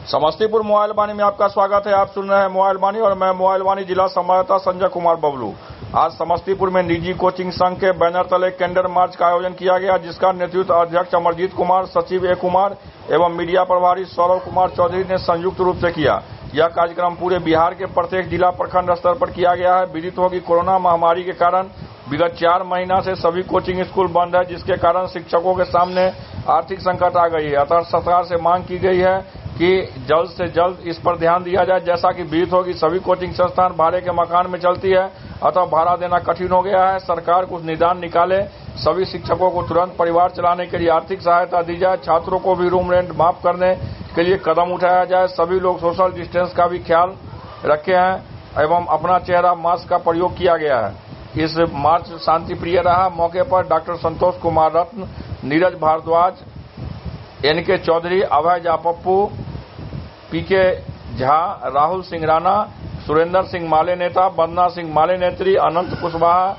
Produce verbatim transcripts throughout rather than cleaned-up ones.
Samastipur mobile वाणी में आपका स्वागत है। आप सुन रहे हैं मोबाइल वाणी और मैं मोबाइल वाणी जिला संवाददाता संजय कुमार बबलू। आज समस्तीपुर में निजी कोचिंग संघ के बैनर तले कैंडल मार्च का आयोजन किया गया, जिसका नेतृत्व अध्यक्ष अमरजीत कुमार, सचिव ए कुमार एवं मीडिया प्रभारी सौरभ कुमार चौधरी ने संयुक्त रूप से किया। यह कार्यक्रम पूरे बिहार के प्रत्येक जिला प्रखंड स्तर पर किया गया है। विदित हो कि कोरोना महामारी के कारण विगत चार महीना से सभी कोचिंग स्कूल बंद है, जिसके कारण शिक्षकों के सामने आर्थिक संकट आ गई है। अतः सरकार से मांग की गई है कि जल्द से जल्द इस पर ध्यान दिया जाए। जैसा कि विदित हो कि सभी कोचिंग संस्थान भाड़े के मकान में चलती है, अतः भाड़ा देना कठिन हो गया है। सरकार कुछ निदान निकाले, सभी शिक्षकों को तुरंत परिवार चलाने के लिए आर्थिक सहायता दी जाए, छात्रों को भी रूम रेंट माफ करने के लिए कदम उठाया जाए। सभी लोग सोशल डिस्टेंस का भी ख्याल रखे हैं एवं अपना चेहरा मास्क का प्रयोग किया गया है। इस मार्च शांति प्रिय रहा। मौके पर doctor Santosh Kumar Ratna, Neeraj Bhardwaj, N K Chaudhary, Abhay Jha Pappu, P K Jha, Rahul Singh Rana, Surendra Singh माले नेता, वंदना सिंह माले नेत्री, अनंत कुशवाहा,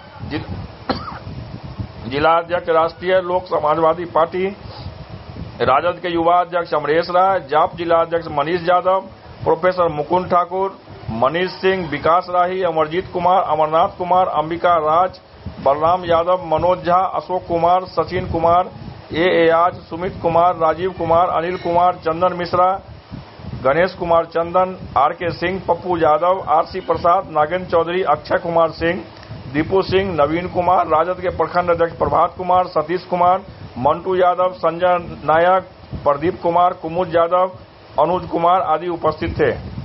जिला अध्यक्ष राष्ट्रीय लोक समाजवादी पार्टी राजद के युवा अध्यक्ष अमरेश राय, जाप जिला अध्यक्ष Manish Yadav, professor Mukund Thakur, Manish Singh, Vikas Rahi, Amarjeet Kumar, Amarnath Kumar, Ambika Raj, Balram Yadav, Manoj Jha, Ashok Kumar, Sachin Kumar, A Ayaz, Sumit Kumar, Rajeev Kumar, Anil Kumar, Chandan Mishra, Ganesh Kumar Chandan, R K Singh, Pappu Yadav, RC Prasad, Nagendra Chaudhary, Akshay Kumar Singh, Deepu Singh, Naveen Kumar, RJD के प्रखंड अध्यक्ष प्रभात कुमार, सतीश कुमार, मंटू यादव, संजय नायक, प्रदीप कुमार, कुमुद यादव, अनुज कुमार आदि उपस्थित थे।